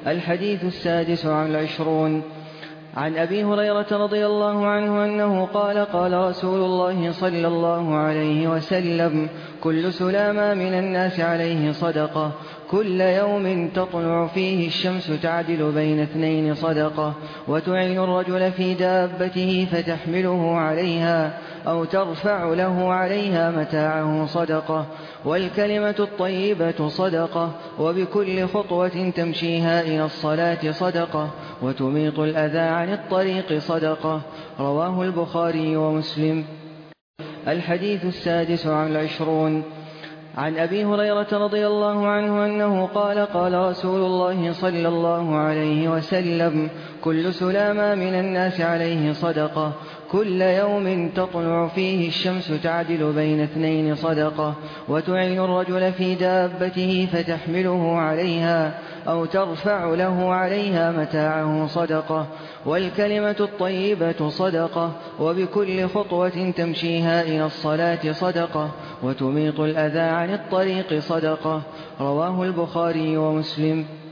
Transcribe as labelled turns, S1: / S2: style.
S1: الحديث 26 عن أبي هريرة رضي الله عنه أنه قال قال رسول الله صلى الله عليه وسلم: كل سلامة من الناس عليه صدقة، كل يوم تطلع فيه الشمس تعدل بين اثنين صدقة، وتعين الرجل في دابته فتحمله عليها أو ترفع له عليها متاعه صدقة، والكلمة الطيبة صدقة، وبكل خطوة تمشيها إلى الصلاة صدقة، وتميط الأذى عن الطريق صدقة. رواه البخاري ومسلم. الحديث 26 عن أبي هريرة رضي الله عنه أنه قال قال رسول الله صلى الله عليه وسلم: كل سلامة من الناس عليه صدقة، كل يوم تطلع فيه الشمس تعدل بين اثنين صدقة، وتعين الرجل في دابته فتحمله عليها أو ترفع له عليها متاعه صدقة، والكلمة الطيبة صدقة، وبكل خطوة تمشيها إلى الصلاة صدقة، وتميط الأذى عن الطريق صدقة. رواه البخاري ومسلم.